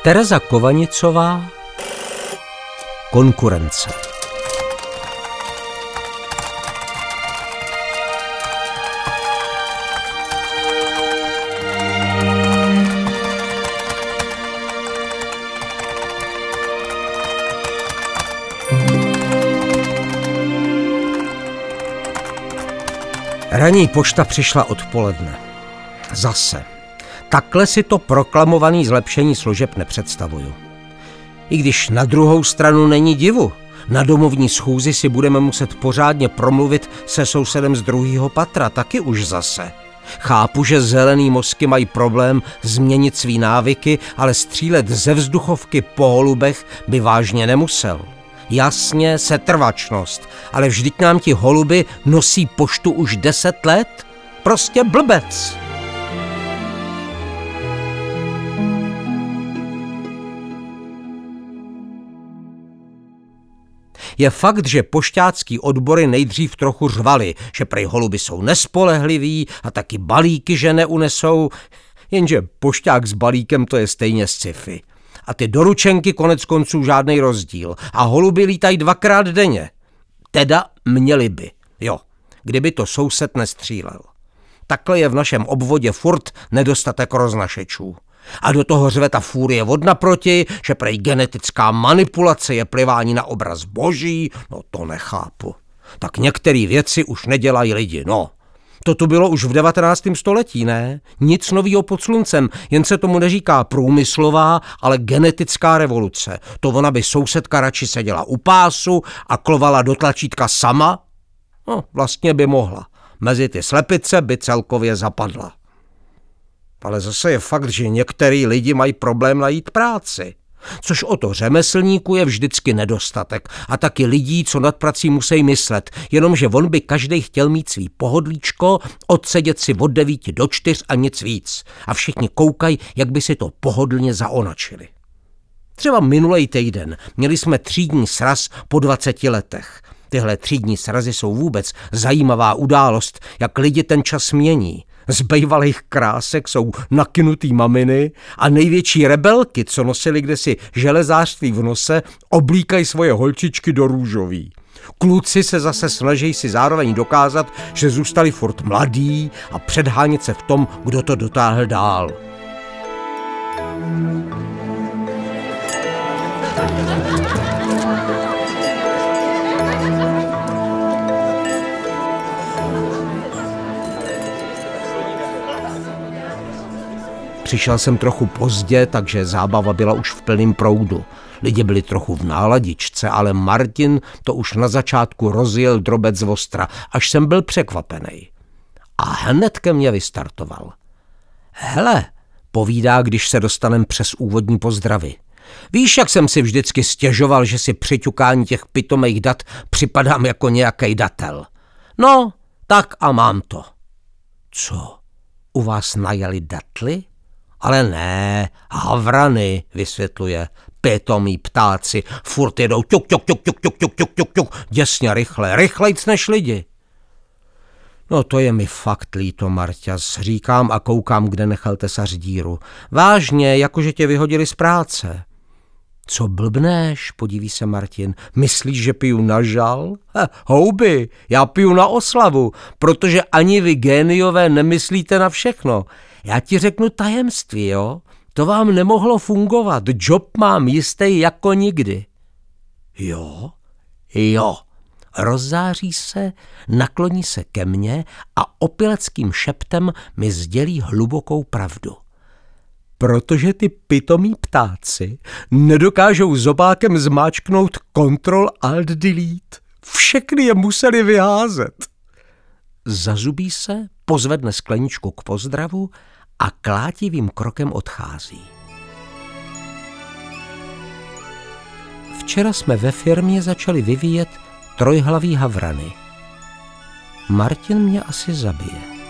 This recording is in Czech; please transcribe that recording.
Tereza Kovanicová, Konkurence. Ranní pošta přišla odpoledne. Zase. Takhle si to proklamované zlepšení služeb nepředstavuju. I když na druhou stranu není divu. Na domovní schůzi si budeme muset pořádně promluvit se sousedem z druhého patra, taky už zase. Chápu, že zelený mozky mají problém změnit svý návyky, ale střílet ze vzduchovky po holubech by vážně nemusel. Jasně, setrvačnost, ale vždyť nám ti holuby nosí poštu už 10 let. Prostě blbec. Je fakt, že pošťácký odbory nejdřív trochu řvali, že prej holuby jsou nespolehliví a taky balíky, že neunesou, jenže pošťák s balíkem to je stejně sci-fi. A ty doručenky konec konců žádnej rozdíl a holuby lítají 2krát denně. Teda měli by, jo, kdyby to soused nestřílel. Takhle je v našem obvodě furt nedostatek roznašečů. A do toho řve ta fúrie od naproti, že prej genetická manipulace je plivání na obraz boží, no to nechápu. Tak některé věci už nedělají lidi, no. To tu bylo už v 19. století, ne? Nic novýho pod sluncem, jen se tomu neříká průmyslová, ale genetická revoluce. To ona by sousedka radši seděla u pásu a klovala do tlačítka sama? No, vlastně by mohla. Mezi ty slepice by celkově zapadla. Ale zase je fakt, že některý lidi mají problém najít práci. Což o to řemeslníku je vždycky nedostatek. A taky lidí, co nad prací musí myslet. Jenomže on by každej chtěl mít svý pohodlíčko, odsedět si od 9 do 4 a nic víc. A všichni koukají, jak by si to pohodlně zaonačili. Třeba minulej týden měli jsme třídní sraz po 20 letech. Tyhle třídní srazy jsou vůbec zajímavá událost, jak lidi ten čas mění. Z bejvalých krásek jsou nakynutý maminy a největší rebelky, co nosili kdesi železářství v nose, oblíkají svoje holčičky do růžový. Kluci se zase snaží si zároveň dokázat, že zůstali furt mladí a předhánět se v tom, kdo to dotáhl dál. Přišel jsem trochu pozdě, takže zábava byla už v plném proudu. Lidi byli trochu v náladičce, ale Martin to už na začátku rozjel drobec z ostra, až jsem byl překvapený. A hned ke mně vystartoval. Hele, povídá, když se dostanem přes úvodní pozdravy. Víš, jak jsem si vždycky stěžoval, že si při ťukání těch pitomých dat připadám jako nějaký datel. No, tak a mám to. Co? U vás najeli datly? Ale ne, havrany, vysvětluje. Pitomí ptáci furt jedou ťuk, ťuk, ťuk, ťuk, ťuk, ťuk, ťuk, ťuk, ťuk, děsně rychle, rychlejc než lidi. No to je mi fakt líto, Marťas, říkám a koukám, kde nechal tesař díru. Vážně, jakože tě vyhodili z práce. Co blbneš, podíví se Martin, myslíš, že piju na žal? Houby, já piju na oslavu, protože ani vy géniové nemyslíte na všechno. Já ti řeknu tajemství, jo? To vám nemohlo fungovat, job mám jistý jako nikdy. Jo? Jo. Rozzáří se, nakloní se ke mně a opileckým šeptem mi sdělí hlubokou pravdu. Protože ty pitomí ptáci nedokážou zobákem zmáčknout Ctrl-Alt-Delete. Všechny je museli vyházet. Zazubí se, pozvedne skleničku k pozdravu a klátivým krokem odchází. Včera jsme ve firmě začali vyvíjet trojhlavý havrany. Martin mě asi zabije.